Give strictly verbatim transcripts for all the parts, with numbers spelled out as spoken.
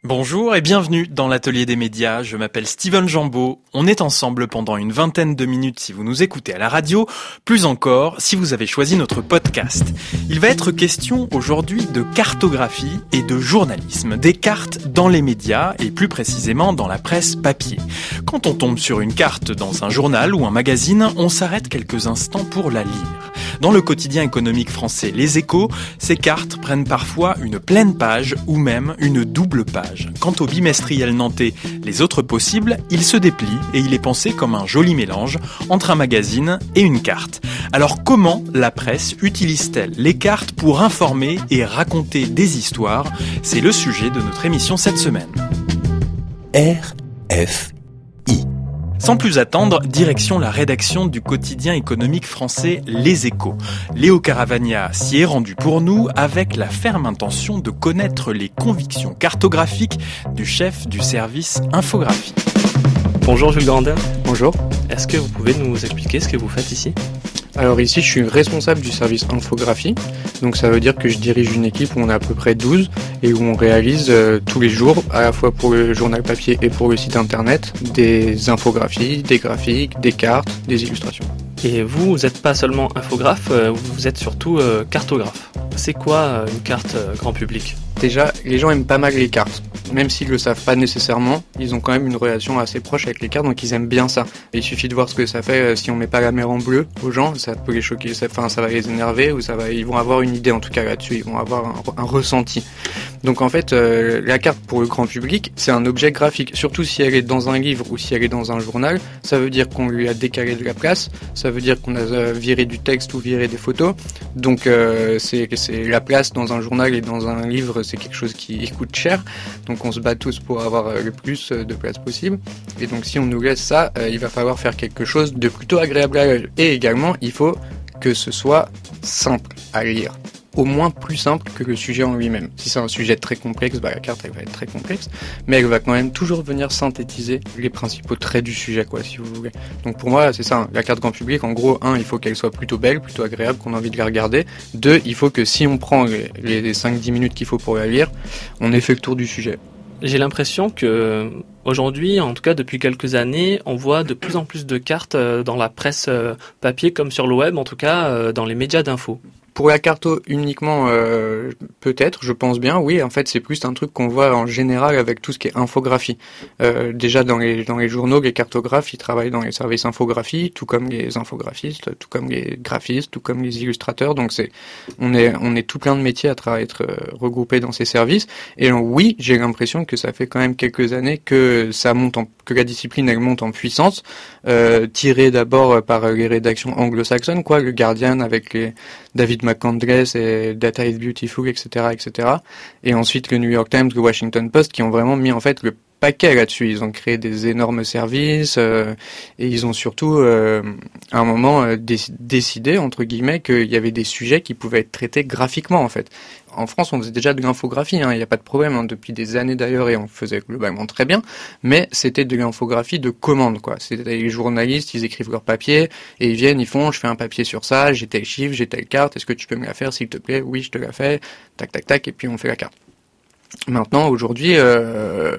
Bonjour et bienvenue dans l'Atelier des médias, je m'appelle Steven Jambeau. On est ensemble pendant une vingtaine de minutes si vous nous écoutez à la radio, plus encore si vous avez choisi notre podcast. Il va être question aujourd'hui de cartographie et de journalisme, des cartes dans les médias et plus précisément dans la presse papier. Quand on tombe sur une carte dans un journal ou un magazine, on s'arrête quelques instants pour la lire. Dans le quotidien économique français Les Échos, ces cartes prennent parfois une pleine page ou même une double page. Quant au bimestriel nantais Les Autres Possibles, il se déplie et il est pensé comme un joli mélange entre un magazine et une carte. Alors comment la presse utilise-t-elle les cartes pour informer et raconter des histoires ? C'est le sujet de notre émission cette semaine. R F I. Sans plus attendre, direction la rédaction du quotidien économique français Les Échos. Léo Caravagna s'y est rendu pour nous avec la ferme intention de connaître les convictions cartographiques du chef du service infographie. Bonjour Jules Grandin. Bonjour. Est-ce que vous pouvez nous expliquer ce que vous faites ici ? Alors ici, je suis responsable du service infographie. Donc ça veut dire que je dirige une équipe où on est à peu près douze et où on réalise euh, tous les jours, à la fois pour le journal papier et pour le site internet, des infographies, des graphiques, des cartes, des illustrations. Et vous, vous n'êtes pas seulement infographe, vous êtes surtout euh, cartographe. C'est quoi euh, une carte euh, grand public ? Déjà, les gens aiment pas mal les cartes. Même s'ils le savent pas nécessairement, ils ont quand même une relation assez proche avec les cartes, donc ils aiment bien ça. Et il suffit de voir ce que ça fait euh, si on met pas la mer en bleu aux gens, ça peut les choquer, ça, enfin, ça va les énerver, ou ça va, ils vont avoir une idée en tout cas là-dessus, ils vont avoir un, un ressenti. Donc en fait, euh, la carte pour le grand public, c'est un objet graphique. Surtout si elle est dans un livre ou si elle est dans un journal, ça veut dire qu'on lui a décalé de la place, ça veut dire qu'on a viré du texte ou viré des photos. Donc euh, c'est, c'est la place dans un journal et dans un livre, c'est quelque chose qui coûte cher. Donc on se bat tous pour avoir le plus de place possible. Et donc si on nous laisse ça, euh, il va falloir faire quelque chose de plutôt agréable à l'œil. Et également, il faut que ce soit simple à lire. Au moins plus simple que le sujet en lui-même. Si c'est un sujet très complexe, bah la carte elle va être très complexe, mais elle va quand même toujours venir synthétiser les principaux traits du sujet, quoi, si vous voulez. Donc pour moi, c'est ça, la carte grand public, en gros, un, il faut qu'elle soit plutôt belle, plutôt agréable, qu'on a envie de la regarder. Deux, il faut que si on prend les, les cinq dix minutes qu'il faut pour la lire, on ait fait le tour du sujet. J'ai l'impression que aujourd'hui, en tout cas depuis quelques années, on voit de plus en plus de cartes dans la presse papier comme sur le web, en tout cas dans les médias d'info. Pour la carto uniquement, euh, peut-être, je pense bien, oui. En fait, c'est plus un truc qu'on voit en général avec tout ce qui est infographie. Euh, déjà dans les dans les journaux, les cartographes, ils travaillent dans les services infographie, tout comme les infographistes, tout comme les graphistes, tout comme les illustrateurs. Donc c'est, on est on est tout plein de métiers à travailler, être euh, regroupés dans ces services. Et donc, oui, j'ai l'impression que ça fait quand même quelques années que ça monte, en, que la discipline elle monte en puissance, euh, tirée d'abord par les rédactions anglo-saxonnes, quoi, le Guardian avec les David McCandless et Data is Beautiful, et cetera, et cetera. Et ensuite le New York Times, le Washington Post, qui ont vraiment mis en fait le paquet là-dessus. Ils ont créé des énormes services euh, et ils ont surtout, euh, à un moment, euh, dé- décidé, entre guillemets, qu'il y avait des sujets qui pouvaient être traités graphiquement, en fait. En France, on faisait déjà de l'infographie, il hein, n'y a pas de problème, hein, depuis des années d'ailleurs, et on faisait globalement très bien, mais c'était de l'infographie de commande, quoi. C'était les journalistes, ils écrivent leur papier, et ils viennent, ils font, je fais un papier sur ça, j'ai tel chiffre, j'ai telle carte, est-ce que tu peux me la faire, s'il te plaît? Oui, je te la fais, tac, tac, tac, et puis on fait la carte. Maintenant, aujourd'hui, euh,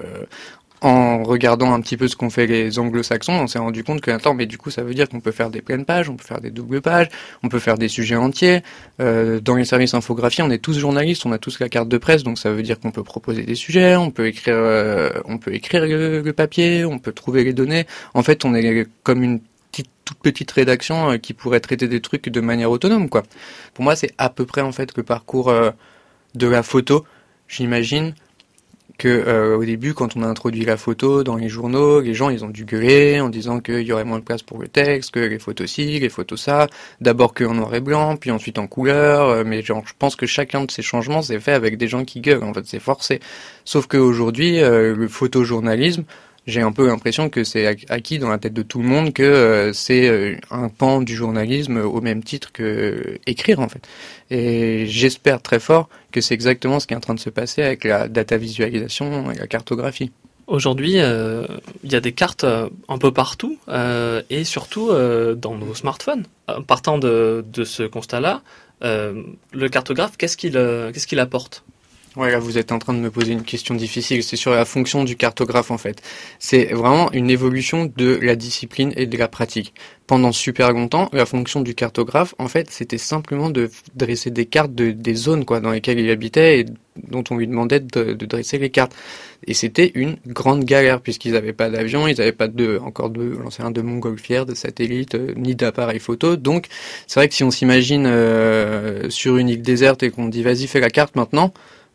en regardant un petit peu ce qu'ont fait les anglo-saxons, on s'est rendu compte que, attends, mais du coup, ça veut dire qu'on peut faire des pleines pages, on peut faire des doubles pages, on peut faire des sujets entiers. Euh, dans les services infographie, on est tous journalistes, on a tous la carte de presse, donc ça veut dire qu'on peut proposer des sujets, on peut écrire, euh, on peut écrire le, le papier, on peut trouver les données. En fait, on est comme une petite, toute petite rédaction euh, qui pourrait traiter des trucs de manière autonome, quoi. Pour moi, c'est à peu près, en fait, le parcours euh, de la photo. J'imagine que euh, au début, quand on a introduit la photo dans les journaux, les gens ils ont dû gueuler en disant qu'il y aurait moins de place pour le texte, que les photos ci, les photos ça, d'abord que en noir et blanc, puis ensuite en couleur, euh, mais genre je pense que chacun de ces changements c'est fait avec des gens qui gueulent, en fait c'est forcé. Sauf qu'aujourd'hui, euh, le photojournalisme, j'ai un peu l'impression que c'est acquis dans la tête de tout le monde que euh, c'est euh, un pan du journalisme au même titre que euh, écrire en fait. Et j'espère très fort que c'est exactement ce qui est en train de se passer avec la data visualisation et la cartographie. Aujourd'hui, euh, il y a des cartes euh, un peu partout euh, et surtout euh, dans nos smartphones. Euh, partant de, de ce constat-là, euh, le cartographe, qu'est-ce qu'il, euh, qu'est-ce qu'il apporte ? Ouais, là, vous êtes en train de me poser une question difficile. C'est sur la fonction du cartographe, en fait. C'est vraiment une évolution de la discipline et de la pratique. Pendant super longtemps, la fonction du cartographe, en fait, c'était simplement de dresser des cartes de, des zones, quoi, dans lesquelles il habitait et dont on lui demandait de, de dresser les cartes. Et c'était une grande galère, puisqu'ils n'avaient pas d'avion, ils n'avaient pas de, encore de, j'en sais rien, de montgolfière, de satellites, euh, ni d'appareils photo. Donc, c'est vrai que si on s'imagine euh, sur une île déserte et qu'on dit, vas-y, fais la carte maintenant,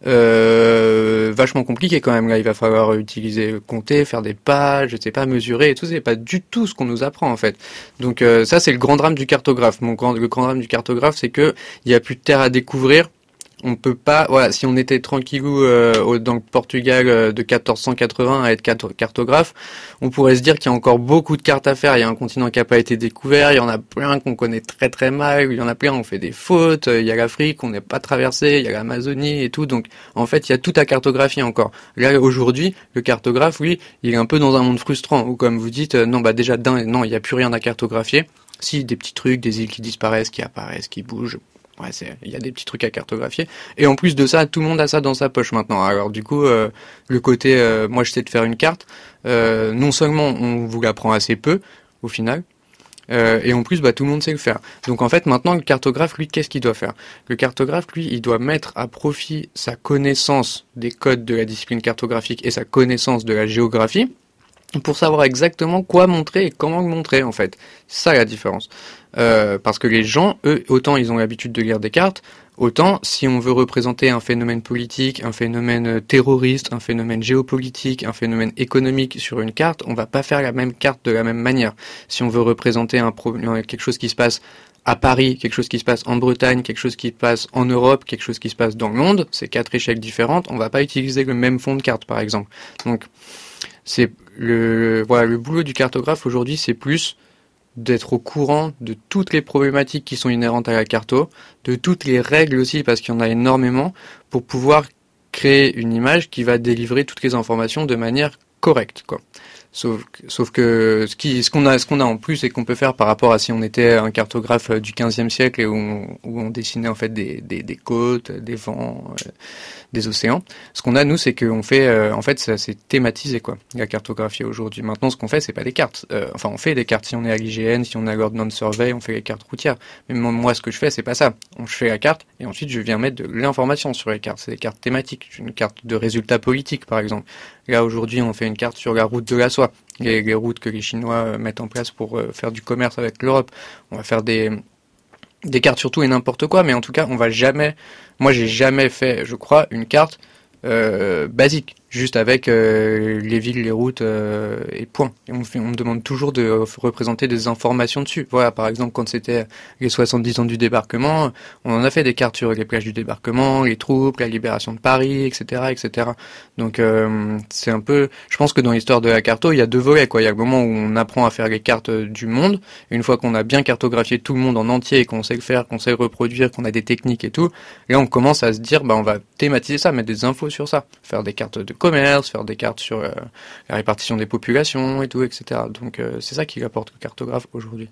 Euh, vachement compliqué quand même. Là, il va falloir utiliser, compter, faire des pages, je sais pas, mesurer et tout. C'est pas du tout ce qu'on nous apprend en fait. Donc euh, ça, c'est le grand drame du cartographe. Mon grand, le grand drame du cartographe, c'est que il y a plus de terre à découvrir. On peut pas, voilà, si on était tranquillou euh, au, dans le Portugal euh, de quatorze cent quatre-vingts à être cartographe, on pourrait se dire qu'il y a encore beaucoup de cartes à faire. Il y a un continent qui n'a pas été découvert, il y en a plein qu'on connaît très très mal, il y en a plein on fait des fautes, il y a l'Afrique qu'on n'est pas traversé, il y a l'Amazonie et tout. Donc en fait, il y a tout à cartographier encore. Là aujourd'hui, le cartographe, lui, il est un peu dans un monde frustrant où, comme vous dites, euh, non, bah déjà d'un, non, il n'y a plus rien à cartographier. Si, des petits trucs, des îles qui disparaissent, qui apparaissent, qui bougent. Ouais, c'est, il y a des petits trucs à cartographier. Et en plus de ça, tout le monde a ça dans sa poche maintenant. Alors du coup, euh, le côté, euh, moi je sais de faire une carte, euh, non seulement on vous l'apprend assez peu, au final, euh, et en plus, bah tout le monde sait le faire. Donc en fait, maintenant, le cartographe, lui, qu'est-ce qu'il doit faire ? Le cartographe, lui, il doit mettre à profit sa connaissance des codes de la discipline cartographique et sa connaissance de la géographie, pour savoir exactement quoi montrer et comment le montrer, en fait. C'est ça la différence. Euh, parce que les gens, eux, autant ils ont l'habitude de lire des cartes, autant si on veut représenter un phénomène politique, un phénomène terroriste, un phénomène géopolitique, un phénomène économique sur une carte, on va pas faire la même carte de la même manière. Si on veut représenter un problème, quelque chose qui se passe à Paris, quelque chose qui se passe en Bretagne, quelque chose qui se passe en Europe, quelque chose qui se passe dans le monde, c'est quatre échelles différentes, on va pas utiliser le même fond de carte, par exemple. Donc, c'est le, voilà, le boulot du cartographe aujourd'hui, c'est plus d'être au courant de toutes les problématiques qui sont inhérentes à la carto, de toutes les règles aussi, parce qu'il y en a énormément, pour pouvoir créer une image qui va délivrer toutes les informations de manière correcte, quoi. Sauf, sauf que ce qui, ce qu'on a, ce qu'on a en plus et qu'on peut faire par rapport à si on était un cartographe du quinzième siècle et où on, où on dessinait en fait des, des, des côtes, des vents, euh, des océans. Ce qu'on a nous, c'est qu'on fait, euh, en fait, ça c'est thématisé quoi, la cartographie aujourd'hui. Maintenant, ce qu'on fait, c'est pas des cartes. Euh, enfin, on fait des cartes si on est à l'I G N, si on est à l'Ordnance Survey, on fait les cartes routières. Mais moi, ce que je fais, c'est pas ça. On fait la carte et ensuite je viens mettre de l'information sur les cartes. C'est des cartes thématiques, une carte de résultats politiques par exemple. Là aujourd'hui, on fait une carte sur la route de la soie. Les, les routes que les Chinois mettent en place pour euh, faire du commerce avec l'Europe. On va faire des des cartes sur tout et n'importe quoi, mais en tout cas, on va jamais. Moi, j'ai jamais fait, je crois, une carte euh, basique, juste avec euh, les villes, les routes euh, et point. Et on, fait, on me demande toujours de représenter des informations dessus. Voilà, par exemple, quand c'était les soixante-dix ans du débarquement, on en a fait des cartes sur les plages du débarquement, les troupes, la libération de Paris, et cetera, et cetera. Donc euh, c'est un peu. Je pense que dans l'histoire de la carto, il y a deux volets, quoi. Il y a le moment où on apprend à faire les cartes du monde. Et une fois qu'on a bien cartographié tout le monde en entier et qu'on sait le faire, qu'on sait le reproduire, qu'on a des techniques et tout, là on commence à se dire, bah on va thématiser ça, mettre des infos sur ça, faire des cartes de commerce, faire des cartes sur euh, la répartition des populations et tout, et cetera. Donc euh, c'est ça qui apporte le cartographe aujourd'hui.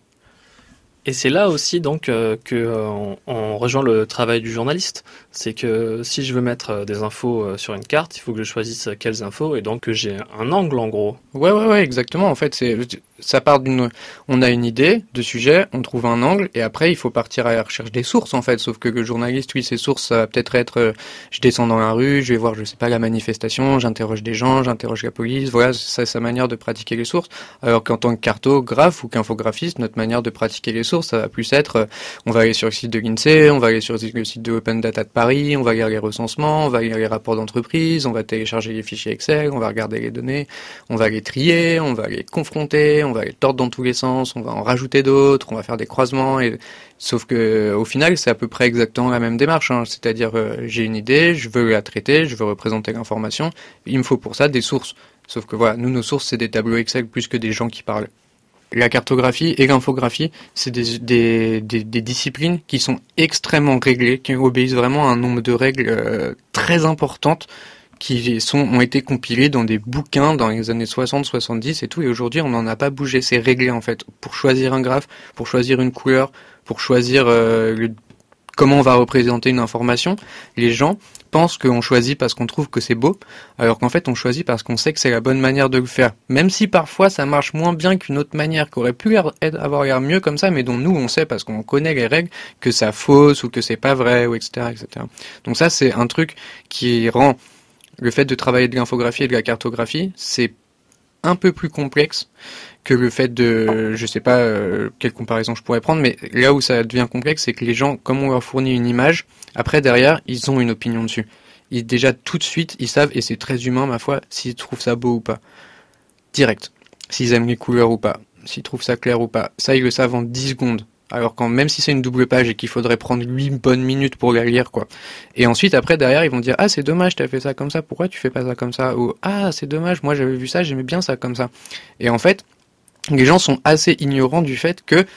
Et c'est là aussi donc euh, que euh, on, on rejoint le travail du journaliste. C'est que si je veux mettre euh, des infos euh, sur une carte, il faut que je choisisse quelles infos et donc que j'ai un angle en gros. Ouais ouais ouais exactement. En fait c'est ça part d'une, on a une idée de sujet, on trouve un angle et après il faut partir à la recherche des sources en fait. Sauf que le journaliste, lui, ses sources, ça va peut-être être, euh, je descends dans la rue, je vais voir, je sais pas, la manifestation, j'interroge des gens, j'interroge la police. Voilà, c'est sa manière de pratiquer les sources. Alors qu'en tant que cartographe ou qu'infographiste, notre manière de pratiquer les sources, ça va plus être, euh, on va aller sur le site de l'INSEE, on va aller sur le site de Open Data de Paris, on va lire les recensements, on va lire les rapports d'entreprise, on va télécharger les fichiers Excel, on va regarder les données, on va les trier, on va les confronter, on va les tordre dans tous les sens, on va en rajouter d'autres, on va faire des croisements, et sauf que au final c'est à peu près exactement la même démarche, hein. C'est-à-dire euh, j'ai une idée, je veux la traiter, je veux représenter l'information, il me faut pour ça des sources. Sauf que voilà, nous nos sources c'est des tableaux Excel plus que des gens qui parlent. La cartographie et l'infographie, c'est des, des, des, des disciplines qui sont extrêmement réglées, qui obéissent vraiment à un nombre de règles euh, très importantes, qui sont, ont été compilés dans des bouquins dans les années soixante, soixante-dix et tout, et aujourd'hui on n'en a pas bougé, c'est réglé en fait. Pour choisir un graphe, pour choisir une couleur, pour choisir euh, le, comment on va représenter une information, les gens pensent qu'on choisit parce qu'on trouve que c'est beau, alors qu'en fait on choisit parce qu'on sait que c'est la bonne manière de le faire. Même si parfois ça marche moins bien qu'une autre manière, qui aurait pu l'air, avoir l'air mieux comme ça, mais dont nous on sait parce qu'on connaît les règles que ça fausse ou que c'est pas vrai, ou et cetera, et cetera. Donc ça c'est un truc qui rend le fait de travailler de l'infographie et de la cartographie, c'est un peu plus complexe que le fait de, je sais pas euh, quelle comparaison je pourrais prendre, mais là où ça devient complexe, c'est que les gens, comme on leur fournit une image, après derrière, ils ont une opinion dessus. Ils, déjà tout de suite, ils savent, et c'est très humain ma foi, s'ils trouvent ça beau ou pas. Direct. S'ils aiment les couleurs ou pas. S'ils trouvent ça clair ou pas. Ça, ils le savent en dix secondes. Alors quand même si c'est une double page et qu'il faudrait prendre huit bonnes minutes pour la lire, quoi. Et ensuite, après, derrière, ils vont dire « Ah, c'est dommage, t'as fait ça comme ça, pourquoi tu fais pas ça comme ça ?» Ou « Ah, c'est dommage, moi j'avais vu ça, j'aimais bien ça comme ça. » Et en fait, les gens sont assez ignorants du fait que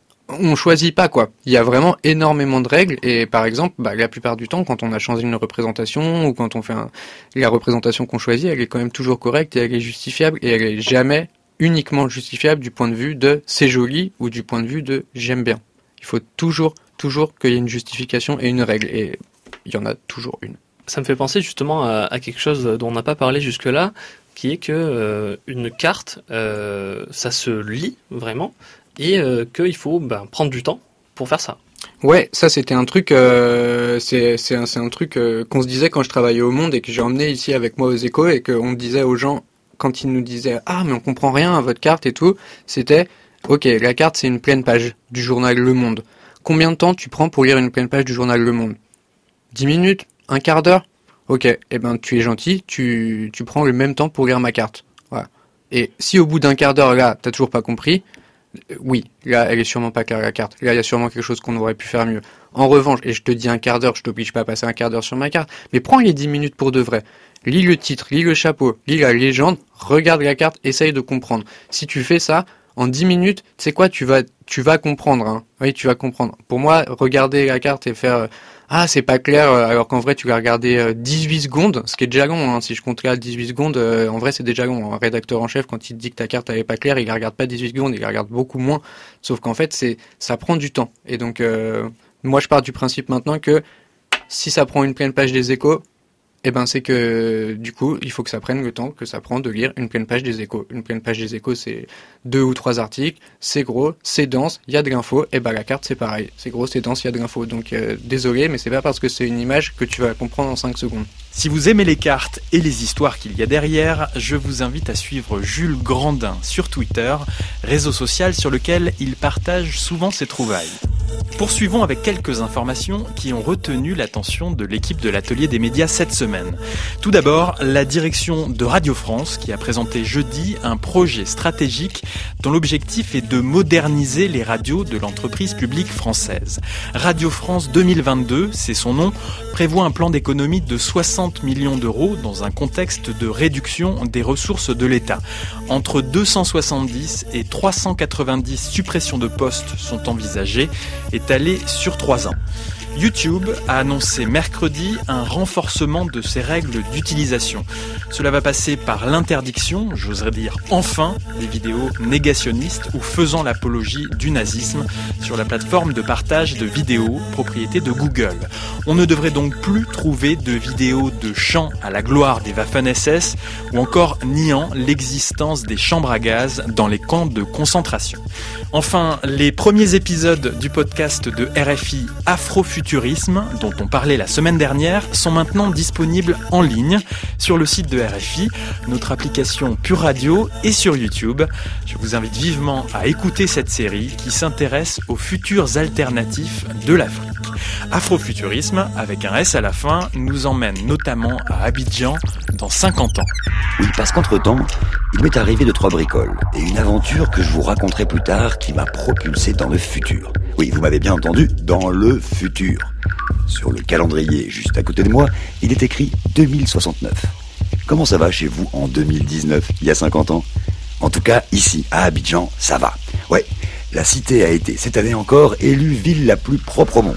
on choisit pas, quoi. Il y a vraiment énormément de règles et par exemple, bah, la plupart du temps, quand on a changé une représentation ou quand on fait un... la représentation qu'on choisit, elle est quand même toujours correcte et elle est justifiable et elle est jamais uniquement justifiable du point de vue de c'est joli ou du point de vue de j'aime bien. Il faut toujours, toujours qu'il y ait une justification et une règle et il y en a toujours une. Ça me fait penser justement à, à quelque chose dont on n'a pas parlé jusque-là, qui est que euh, une carte, euh, ça se lit vraiment, et euh, qu'il faut ben, prendre du temps pour faire ça. Ouais, ça c'était un truc, euh, c'est c'est un, c'est un truc euh, qu'on se disait quand je travaillais au Monde et que j'ai emmené ici avec moi aux Échos et qu'on disait aux gens quand ils nous disaient ah mais on comprend rien à votre carte et tout, c'était ok la carte c'est une pleine page du journal Le Monde. Combien de temps tu prends pour lire une pleine page du journal Le Monde? dix minutes? Un quart d'heure? Ok, eh ben tu es gentil, tu, tu prends le même temps pour lire ma carte. Voilà. Et si au bout d'un quart d'heure là, t'as toujours pas compris, euh, oui, là elle est sûrement pas claire la carte. Là il y a sûrement quelque chose qu'on aurait pu faire mieux. En revanche, et je te dis un quart d'heure, je t'oblige pas à passer un quart d'heure sur ma carte, mais prends les dix minutes pour de vrai. Lis le titre, lis le chapeau, lis la légende, regarde la carte, essaye de comprendre. Si tu fais ça, en dix minutes, tu sais quoi, tu vas, tu vas comprendre, hein. Oui, tu vas comprendre. Pour moi, regarder la carte et faire, euh, ah, c'est pas clair, euh, alors qu'en vrai, tu vas regarder euh, dix-huit secondes, ce qui est déjà long, hein. Si je compte là dix-huit secondes, euh, en vrai, c'est déjà long. Un rédacteur en chef, quand il te dit que ta carte, elle est pas claire, il la regarde pas dix-huit secondes, il la regarde beaucoup moins. Sauf qu'en fait, c'est, ça prend du temps. Et donc, euh, moi, je pars du principe maintenant que si ça prend une pleine page des Échos, eh ben c'est que du coup il faut que ça prenne le temps que ça prend de lire une pleine page des Échos. Une pleine page des Échos c'est deux ou trois articles, c'est gros, c'est dense, il y a de l'info, et ben la carte c'est pareil, c'est gros, c'est dense, il y a de l'info. Donc euh, désolé mais c'est pas parce que c'est une image que tu vas comprendre en cinq secondes. Si vous aimez les cartes et les histoires qu'il y a derrière, je vous invite à suivre Jules Grandin sur Twitter, réseau social sur lequel il partage souvent ses trouvailles. Poursuivons avec quelques informations qui ont retenu l'attention de l'équipe de l'Atelier des médias cette semaine. Tout d'abord, la direction de Radio France qui a présenté jeudi un projet stratégique dont l'objectif est de moderniser les radios de l'entreprise publique française. Radio France deux mille vingt-deux, c'est son nom, prévoit un plan d'économie de soixante millions d'euros dans un contexte de réduction des ressources de l'État. Entre deux cent soixante-dix et trois cent quatre-vingt-dix suppressions de postes sont envisagées, étalées sur trois ans. YouTube a annoncé mercredi un renforcement de ses règles d'utilisation. Cela va passer par l'interdiction, j'oserais dire enfin, des vidéos négationnistes ou faisant l'apologie du nazisme sur la plateforme de partage de vidéos, propriété de Google. On ne devrait donc plus trouver de vidéos de chants à la gloire des Waffen-S S ou encore niant l'existence des chambres à gaz dans les camps de concentration. Enfin, les premiers épisodes du podcast de R F I Afrofuturisme, dont on parlait la semaine dernière, sont maintenant disponibles en ligne sur le site de R F I, notre application Pure Radio et sur YouTube. Je vous invite vivement à écouter cette série qui s'intéresse aux futurs alternatifs de l'Afrique. Afrofuturisme, avec un S à la fin, nous emmène notamment à Abidjan dans cinquante ans. Oui, parce qu'entre-temps, il m'est arrivé de trois bricoles et une aventure que je vous raconterai plus tard qui m'a propulsé dans le futur. Oui, vous m'avez bien entendu, dans le futur. Sur le calendrier juste à côté de moi, il est écrit deux mille soixante-neuf. Comment ça va chez vous en deux mille dix-neuf, il y a cinquante ans? En tout cas, ici, à Abidjan, ça va. Ouais, la cité a été, cette année encore, élue ville la plus propre au monde.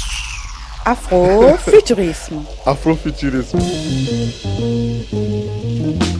Afrofuturisme. Afrofuturisme.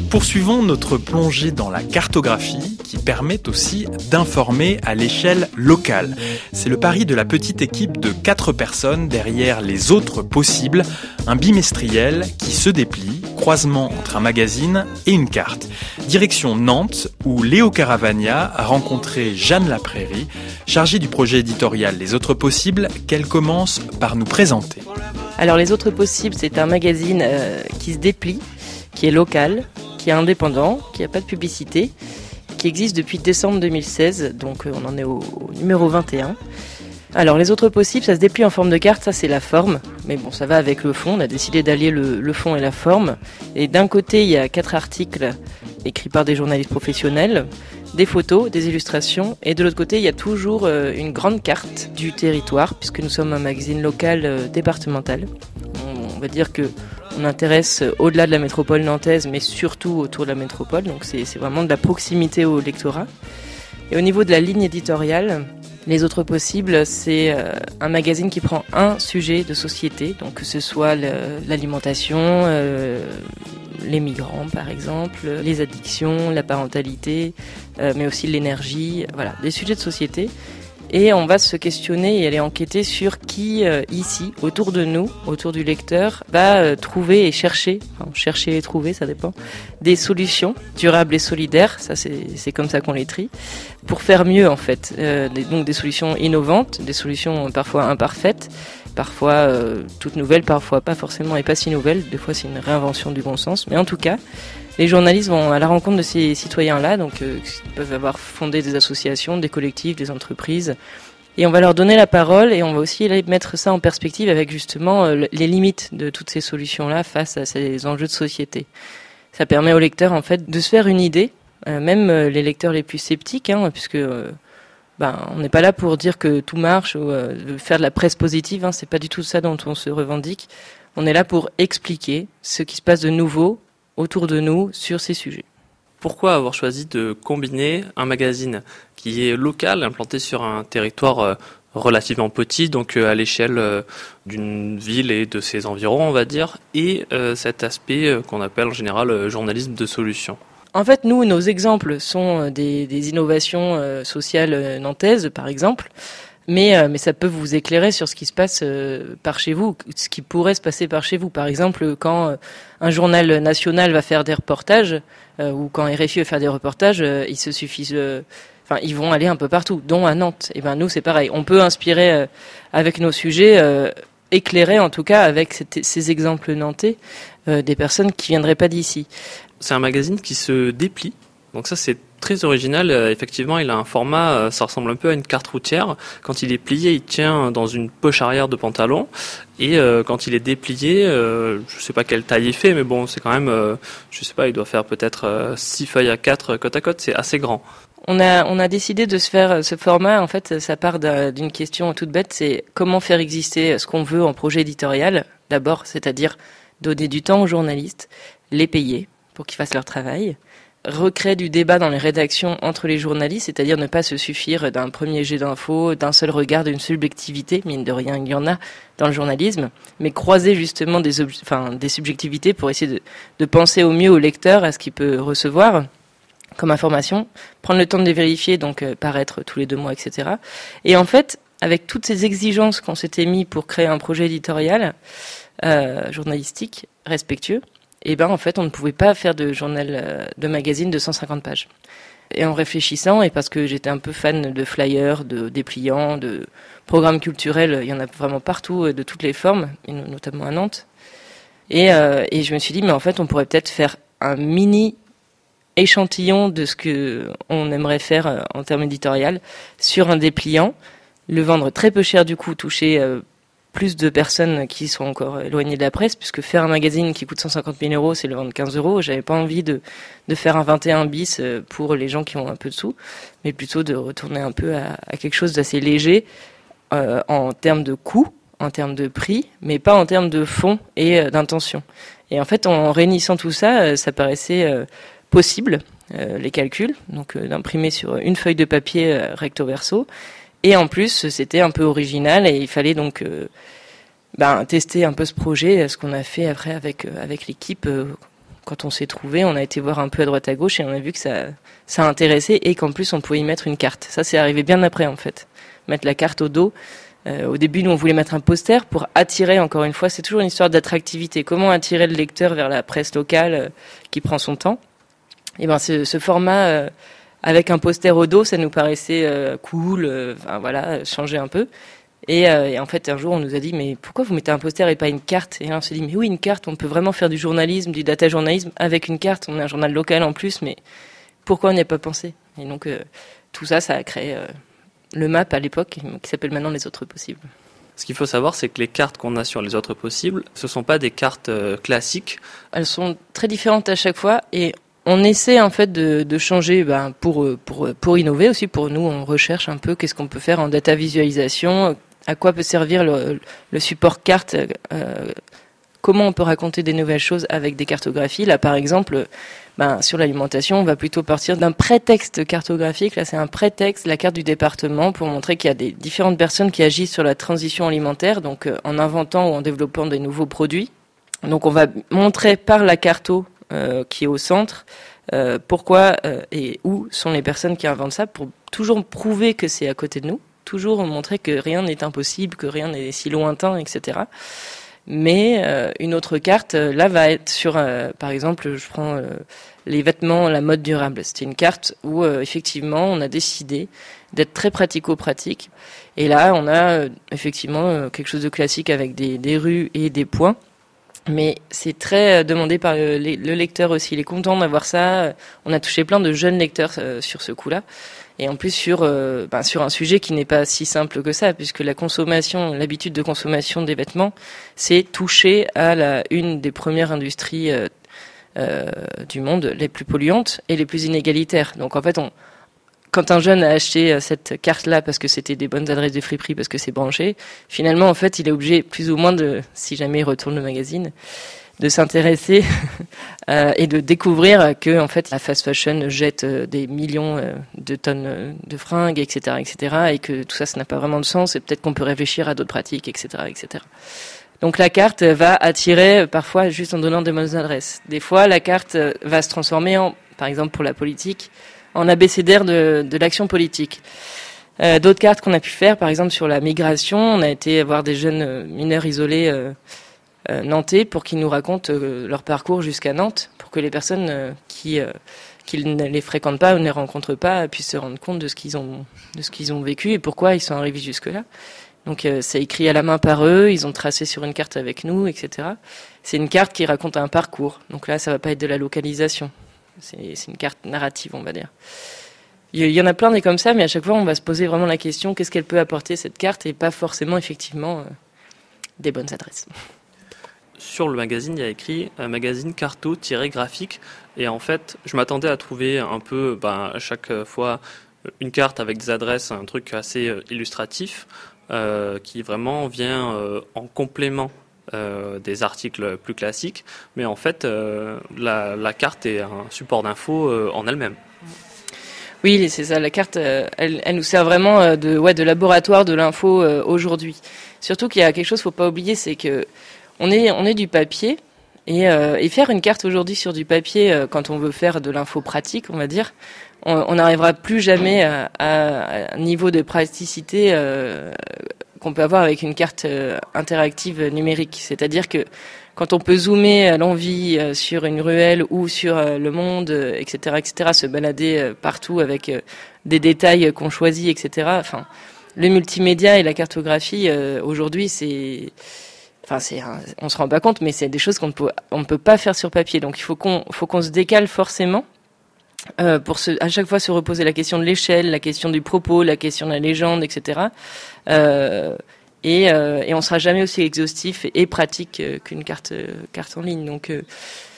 Poursuivons notre plongée dans la cartographie qui permet aussi d'informer à l'échelle locale. C'est le pari de la petite équipe de quatre personnes derrière Les Autres Possibles, un bimestriel qui se déplie, croisement entre un magazine et une carte. Direction Nantes où Léo Caravagna a rencontré Jeanne Laprairie, chargée du projet éditorial Les Autres Possibles, qu'elle commence par nous présenter. Alors Les Autres Possibles, c'est un magazine euh, qui se déplie, qui est local, qui est indépendant, qui n'a pas de publicité, qui existe depuis décembre deux mille seize, donc on en est au, au numéro vingt et un. Alors Les Autres Possibles, ça se déplie en forme de carte, ça c'est la forme, mais bon ça va avec le fond, on a décidé d'allier le, le fond et la forme. Et d'un côté il y a quatre articles écrits par des journalistes professionnels, des photos, des illustrations, et de l'autre côté il y a toujours euh, une grande carte du territoire, puisque nous sommes un magazine local euh, départemental. On, on va dire que on intéresse au-delà de la métropole nantaise, mais surtout autour de la métropole, donc c'est, c'est vraiment de la proximité au lectorat. Et au niveau de la ligne éditoriale, Les Autres Possibles, c'est euh, un magazine qui prend un sujet de société, donc que ce soit le, l'alimentation, euh, les migrants par exemple, les addictions, la parentalité, euh, mais aussi l'énergie, voilà, des sujets de société. Et on va se questionner et aller enquêter sur qui, euh, ici, autour de nous, autour du lecteur, va euh, trouver et chercher, enfin chercher et trouver, ça dépend, des solutions durables et solidaires, ça c'est, c'est comme ça qu'on les trie, pour faire mieux en fait. Euh, des, donc des solutions innovantes, des solutions parfois imparfaites, parfois euh, toutes nouvelles, parfois pas forcément et pas si nouvelles, des fois c'est une réinvention du bon sens, mais en tout cas, les journalistes vont à la rencontre de ces citoyens-là, donc euh, ils peuvent avoir fondé des associations, des collectifs, des entreprises, et on va leur donner la parole et on va aussi mettre ça en perspective avec justement euh, les limites de toutes ces solutions-là face à ces enjeux de société. Ça permet aux lecteurs en fait de se faire une idée, euh, même euh, les lecteurs les plus sceptiques, hein, puisque euh, ben, on n'est pas là pour dire que tout marche ou euh, de faire de la presse positive, hein, c'est pas du tout ça dont on se revendique. On est là pour expliquer ce qui se passe de nouveau autour de nous sur ces sujets. Pourquoi avoir choisi de combiner un magazine qui est local, implanté sur un territoire relativement petit, donc à l'échelle d'une ville et de ses environs, on va dire, et cet aspect qu'on appelle en général journalisme de solution? En fait, nous, nos exemples sont des, des innovations sociales nantaises, par exemple, mais, euh, mais ça peut vous éclairer sur ce qui se passe euh, par chez vous, ce qui pourrait se passer par chez vous. Par exemple, quand euh, un journal national va faire des reportages, euh, ou quand R F I va faire des reportages, euh, il se suffit, euh, enfin, ils vont aller un peu partout, dont à Nantes. Et ben nous, c'est pareil. On peut inspirer euh, avec nos sujets, euh, éclairer en tout cas avec cette, ces exemples nantais, euh, des personnes qui viendraient pas d'ici. C'est un magazine qui se déplie. Donc ça, c'est très original. Euh, effectivement, il a un format, euh, ça ressemble un peu à une carte routière. Quand il est plié, il tient dans une poche arrière de pantalon. Et euh, quand il est déplié, euh, je sais pas quelle taille il fait, mais bon, c'est quand même, euh, je sais pas, il doit faire peut-être euh, six feuilles à quatre côte à côte. C'est assez grand. On a, on a décidé de se faire ce format. En fait, ça part d'une question toute bête. C'est comment faire exister ce qu'on veut en projet éditorial. D'abord, c'est-à-dire donner du temps aux journalistes, les payer pour qu'ils fassent leur travail. Recréer du débat dans les rédactions entre les journalistes, c'est-à-dire ne pas se suffire d'un premier jet d'infos, d'un seul regard, d'une subjectivité, mine de rien il y en a dans le journalisme, mais croiser justement des, ob- enfin, des subjectivités pour essayer de, de penser au mieux au lecteur, à ce qu'il peut recevoir comme information, prendre le temps de les vérifier, donc euh, paraître tous les deux mois, et cetera. Et en fait, avec toutes ces exigences qu'on s'était mis pour créer un projet éditorial euh, journalistique respectueux, et ben en fait on ne pouvait pas faire de journal, euh, de magazine de cent cinquante pages. Et en réfléchissant, et parce que j'étais un peu fan de flyers, de dépliants, de programmes culturels, il y en a vraiment partout, de toutes les formes, et notamment à Nantes. Et, euh, et je me suis dit, mais en fait on pourrait peut-être faire un mini échantillon de ce que on aimerait faire euh, en termes éditorial sur un dépliant, le vendre très peu cher du coup, toucher euh, plus de personnes qui sont encore éloignées de la presse, puisque faire un magazine qui coûte cent cinquante mille euros, c'est le vendre quinze euros. J'avais pas envie de, de faire un vingt et un bis pour les gens qui ont un peu de sous, mais plutôt de retourner un peu à, à quelque chose d'assez léger euh, en termes de coût, en termes de prix, mais pas en termes de fond et euh, d'intention. Et en fait, en réunissant tout ça, euh, ça paraissait euh, possible, euh, les calculs, donc euh, d'imprimer sur une feuille de papier euh, recto verso. Et en plus, c'était un peu original et il fallait donc euh, ben, tester un peu ce projet, ce qu'on a fait après avec, euh, avec l'équipe euh, quand on s'est trouvé, on a été voir un peu à droite à gauche et on a vu que ça, ça intéressait et qu'en plus on pouvait y mettre une carte. Ça, c'est arrivé bien après en fait. Mettre la carte au dos. Euh, au début, nous, on voulait mettre un poster pour attirer, encore une fois, c'est toujours une histoire d'attractivité. Comment attirer le lecteur vers la presse locale euh, qui prend son temps? Et ben, ce, ce format euh, avec un poster au dos, ça nous paraissait euh, cool, euh, enfin, voilà, changer un peu. Et, euh, et en fait, un jour, on nous a dit, mais pourquoi vous mettez un poster et pas une carte? Et là, on s'est dit, mais oui, une carte, on peut vraiment faire du journalisme, du data journalisme avec une carte. On est un journal local en plus, mais pourquoi on n'y a pas pensé? Et donc, euh, tout ça, ça a créé euh, le M A P à l'époque, qui s'appelle maintenant Les Autres Possibles. Ce qu'il faut savoir, c'est que les cartes qu'on a sur Les Autres Possibles, ce ne sont pas des cartes euh, classiques. Elles sont très différentes à chaque fois et on essaie en fait de, de changer ben, pour, pour, pour innover aussi. Pour nous, on recherche un peu qu'est-ce qu'on peut faire en data visualisation, à quoi peut servir le, le support carte, euh, comment on peut raconter des nouvelles choses avec des cartographies. Là, par exemple, ben, sur l'alimentation, on va plutôt partir d'un prétexte cartographique. Là, c'est un prétexte, la carte du département, pour montrer qu'il y a des différentes personnes qui agissent sur la transition alimentaire, donc euh, en inventant ou en développant des nouveaux produits. Donc, on va montrer par la carto euh, qui est au centre euh, pourquoi euh, et où sont les personnes qui inventent ça, pour toujours prouver que c'est à côté de nous, toujours montrer que rien n'est impossible, que rien n'est si lointain, et cetera. Mais euh, une autre carte, là, va être sur, euh, par exemple, je prends euh, les vêtements, la mode durable. C'était une carte où, euh, effectivement, on a décidé d'être très pratico-pratique. Et là, on a euh, effectivement euh, quelque chose de classique avec des, des rues et des points. Mais c'est très euh, demandé par le, le lecteur aussi. Il est content d'avoir ça. On a touché plein de jeunes lecteurs euh, sur ce coup-là. Et en plus sur euh, ben, sur un sujet qui n'est pas si simple que ça, puisque la consommation, l'habitude de consommation des vêtements, c'est toucher à la une des premières industries euh, euh, du monde, les plus polluantes et les plus inégalitaires. Donc en fait, on, quand un jeune a acheté cette carte-là parce que c'était des bonnes adresses de friperie, parce que c'est branché, finalement en fait, il est obligé plus ou moins de, si jamais il retourne le magazine, de s'intéresser euh, et de découvrir que en fait la fast fashion jette euh, des millions euh, de tonnes euh, de fringues, et cetera, et cetera, et que tout ça, ça n'a pas vraiment de sens, et peut-être qu'on peut réfléchir à d'autres pratiques, et cetera, et cetera. Donc la carte va attirer parfois juste en donnant des bonnes adresses. Des fois, la carte va se transformer en, par exemple pour la politique, en abécédaire de, de l'action politique. Euh, d'autres cartes qu'on a pu faire, par exemple sur la migration, on a été voir des jeunes mineurs isolés euh, Euh, nantais pour qu'ils nous racontent euh, leur parcours jusqu'à Nantes, pour que les personnes euh, qui, euh, qui ne les fréquentent pas ou ne les rencontrent pas puissent se rendre compte de ce qu'ils ont, de ce qu'ils ont vécu et pourquoi ils sont arrivés jusque-là. Donc euh, c'est écrit à la main par eux, ils ont tracé sur une carte avec nous, et cetera. C'est une carte qui raconte un parcours. Donc là, ça va pas être de la localisation. C'est, c'est une carte narrative, on va dire. Il y en a plein des comme ça, mais à chaque fois, on va se poser vraiment la question, qu'est-ce qu'elle peut apporter cette carte, et pas forcément, effectivement, euh, des bonnes adresses. Sur le magazine, il y a écrit un magazine carto-graphique. Et en fait, je m'attendais à trouver un peu, ben, à chaque fois, une carte avec des adresses, un truc assez illustratif, euh, qui vraiment vient euh, en complément euh, des articles plus classiques. Mais en fait, euh, la, la carte est un support d'info euh, en elle-même. Oui, c'est ça. La carte, euh, elle, elle nous sert vraiment euh, de, ouais, de laboratoire de l'info euh, aujourd'hui. Surtout qu'il y a quelque chose, faut pas oublier, c'est que On est, on est du papier et, euh, et faire une carte aujourd'hui sur du papier euh, quand on veut faire de l'info pratique, on va dire, on n'arrivera plus jamais à, à, à un niveau de praticité euh, qu'on peut avoir avec une carte euh, interactive numérique. C'est-à-dire que quand on peut zoomer à l'envie euh, sur une ruelle ou sur euh, le monde, euh, et cetera, et cetera, se balader euh, partout avec euh, des détails qu'on choisit, et cetera. Enfin, le multimédia et la cartographie euh, aujourd'hui, c'est Enfin, c'est, on se rend pas compte, mais c'est des choses qu'on ne peut, on ne peut pas faire sur papier. Donc, il faut qu'on, faut qu'on se décale forcément euh, pour se, à chaque fois se reposer la question de l'échelle, la question du propos, la question de la légende, et cetera. Euh, et, euh, et on sera jamais aussi exhaustif et, et pratique euh, qu'une carte, euh, carte en ligne. Donc, euh,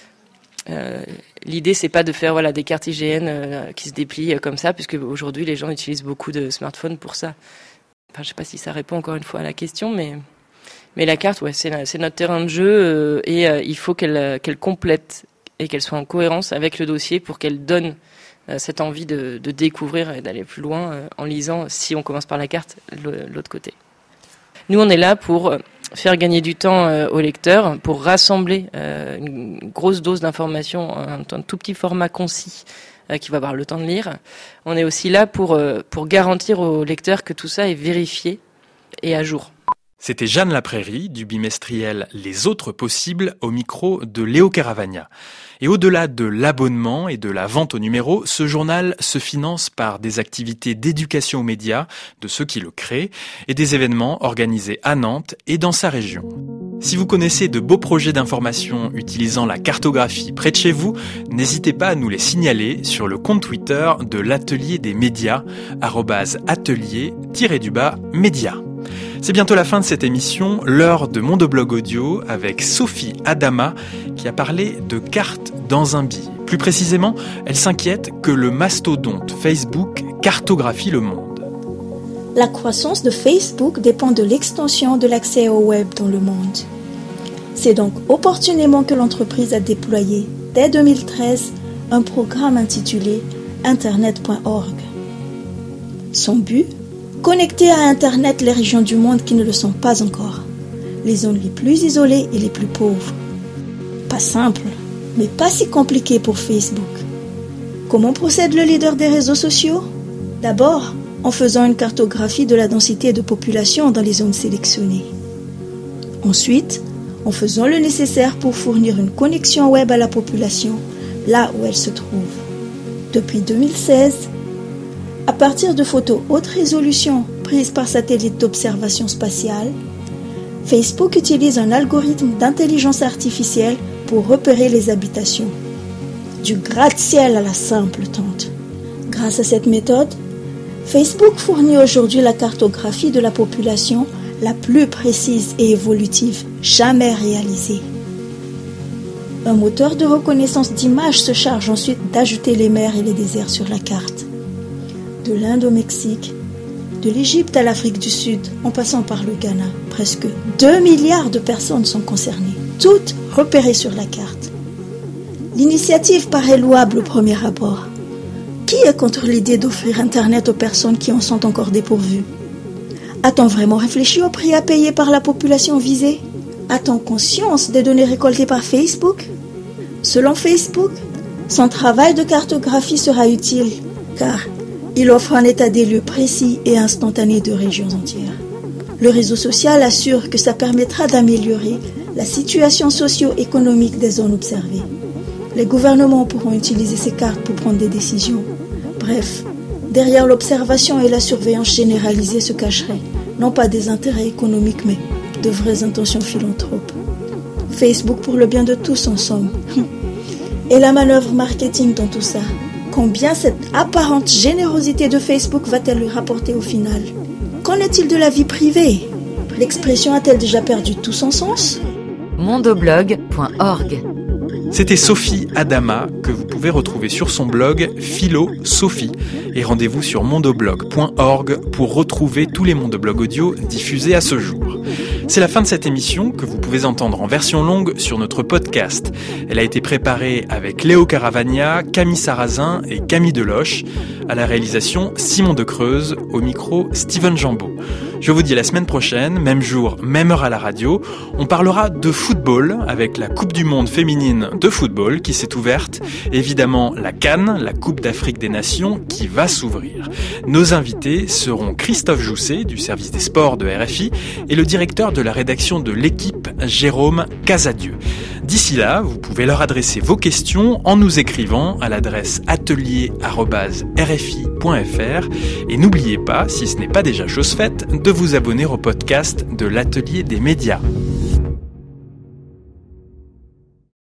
euh, l'idée, c'est pas de faire voilà des cartes I G N euh, qui se déplient euh, comme ça, puisque aujourd'hui, les gens utilisent beaucoup de smartphones pour ça. Enfin, je sais pas si ça répond encore une fois à la question, mais. Mais la carte, ouais, c'est, c'est notre terrain de jeu euh, et euh, il faut qu'elle, qu'elle complète et qu'elle soit en cohérence avec le dossier pour qu'elle donne euh, cette envie de, de découvrir et d'aller plus loin euh, en lisant, si on commence par la carte, le, l'autre côté. Nous, on est là pour faire gagner du temps euh, aux lecteurs pour rassembler euh, une grosse dose d'informations, un, un tout petit format concis euh, qui va avoir le temps de lire. On est aussi là pour, euh, pour garantir aux lecteurs que tout ça est vérifié et à jour. C'était Jeanne Laprairie du bimestriel Les Autres Possibles au micro de Léo Caravagna. Et au-delà de l'abonnement et de la vente au numéro, ce journal se finance par des activités d'éducation aux médias de ceux qui le créent et des événements organisés à Nantes et dans sa région. Si vous connaissez de beaux projets d'information utilisant la cartographie près de chez vous, n'hésitez pas à nous les signaler sur le compte Twitter de l'Atelier des médias, arobase atelier-du-bas médias. C'est bientôt la fin de cette émission, l'heure de Mondoblog Audio avec Sophie Adama qui a parlé de cartes dans un billet. Plus précisément, elle s'inquiète que le mastodonte Facebook cartographie le monde. La croissance de Facebook dépend de l'extension de l'accès au web dans le monde. C'est donc opportunément que l'entreprise a déployé, dès deux mille treize, un programme intitulé Internet point org. Son but ? Connecter à Internet les régions du monde qui ne le sont pas encore, les zones les plus isolées et les plus pauvres. Pas simple, mais pas si compliqué pour Facebook. Comment procède le leader des réseaux sociaux ? D'abord, en faisant une cartographie de la densité de population dans les zones sélectionnées. Ensuite, en faisant le nécessaire pour fournir une connexion web à la population, là où elle se trouve. Depuis deux mille seize, à partir de photos haute résolution prises par satellite d'observation spatiale, Facebook utilise un algorithme d'intelligence artificielle pour repérer les habitations. Du gratte-ciel à la simple tente. Grâce à cette méthode, Facebook fournit aujourd'hui la cartographie de la population la plus précise et évolutive jamais réalisée. Un moteur de reconnaissance d'images se charge ensuite d'ajouter les mers et les déserts sur la carte. De l'Inde au Mexique, de l'Égypte à l'Afrique du Sud, en passant par le Ghana, presque deux milliards de personnes sont concernées, toutes repérées sur la carte. L'initiative paraît louable au premier abord. Qui est contre l'idée d'offrir Internet aux personnes qui en sont encore dépourvues ? A-t-on vraiment réfléchi au prix à payer par la population visée ? A-t-on conscience des données récoltées par Facebook ? Selon Facebook, son travail de cartographie sera utile, car il offre un état des lieux précis et instantané de régions entières. Le réseau social assure que ça permettra d'améliorer la situation socio-économique des zones observées. Les gouvernements pourront utiliser ces cartes pour prendre des décisions. Bref, derrière l'observation et la surveillance généralisée se cacheraient, non pas des intérêts économiques, mais de vraies intentions philanthropes. Facebook pour le bien de tous en somme. Et la manœuvre marketing dans tout ça ? Combien cette apparente générosité de Facebook va-t-elle lui rapporter au final ? Qu'en est-il de la vie privée ? L'expression a-t-elle déjà perdu tout son sens ? mondoblog point org. C'était Sophie Adama, que vous pouvez retrouver sur son blog Philo Sophie. Et rendez-vous sur mondoblog point org pour retrouver tous les Mondoblog audio diffusés à ce jour. C'est la fin de cette émission que vous pouvez entendre en version longue sur notre podcast. Elle a été préparée avec Léo Caravagna, Camille Sarrazin et Camille Deloche. À la réalisation, Simon de Creuse. Au micro, Steven Jambeau. Je vous dis à la semaine prochaine, même jour, même heure à la radio. On parlera de football avec la Coupe du Monde féminine de football qui s'est ouverte. Évidemment, la CAN, la Coupe d'Afrique des Nations, qui va s'ouvrir. Nos invités seront Christophe Jousset du service des sports de R F I et le directeur de la rédaction de l'équipe, Jérôme Casadieu. D'ici là, vous pouvez leur adresser vos questions en nous écrivant à l'adresse atelier arobase r f i point f r et n'oubliez pas, si ce n'est pas déjà chose faite, de vous abonner au podcast de l'Atelier des médias.